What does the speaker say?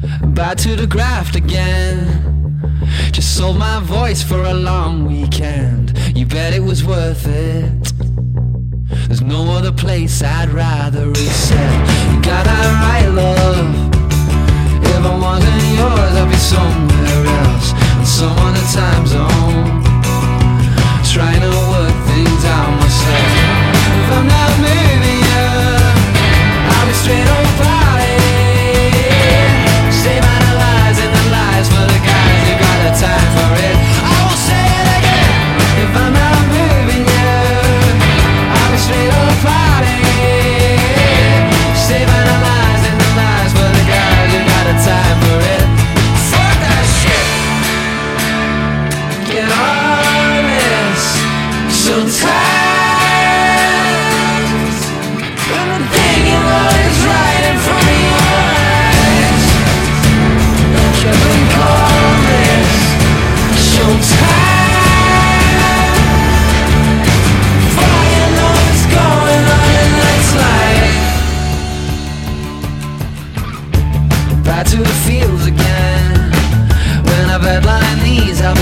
Back to the graft again. Just sold my voice for a long weekend. You bet it was worth it. There's no other place I'd rather reset. You got that right, love. If I wasn't yours, I'd be somewhere else, in some other time zone, trying to work things out myself. If I'm not moving you, I'll be straight on party. Save analyzing the lies for the guys who got the time for it. I will say it again. If I'm not moving you, I'll be straight on party. Save analyzing the lies for the guys who got the time for it. Fuck that shit. Get honest. Sometimes when the thing you want is right in front of your eyes, Kevin Collins, showtime. Before you know what's going on in night's life. Back to the fields again. When I've headlined these, I'll be